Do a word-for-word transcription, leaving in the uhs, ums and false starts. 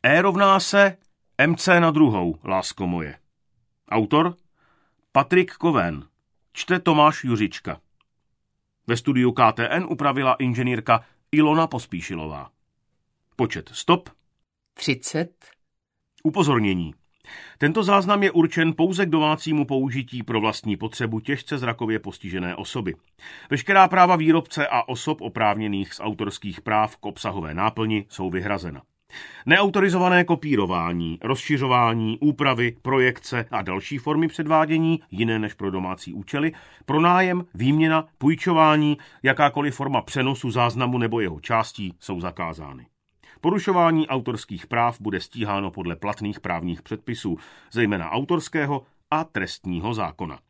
E rovná se mc na druhou, lásko moje. Autor Patrik Koven. Čte Tomáš Juřička. Ve studiu K T N upravila inženýrka Ilona Pospíšilová. Počet stop třicet. Upozornění. Tento záznam je určen pouze k domácímu použití pro vlastní potřebu těžce zrakově postižené osoby. Veškerá práva výrobce a osob oprávněných z autorských práv k obsahové náplni jsou vyhrazena. Neautorizované kopírování, rozšiřování, úpravy, projekce a další formy předvádění, jiné než pro domácí účely, pronájem, výměna, půjčování, jakákoliv forma přenosu záznamu nebo jeho částí jsou zakázány. Porušování autorských práv bude stíháno podle platných právních předpisů, zejména autorského a trestního zákona.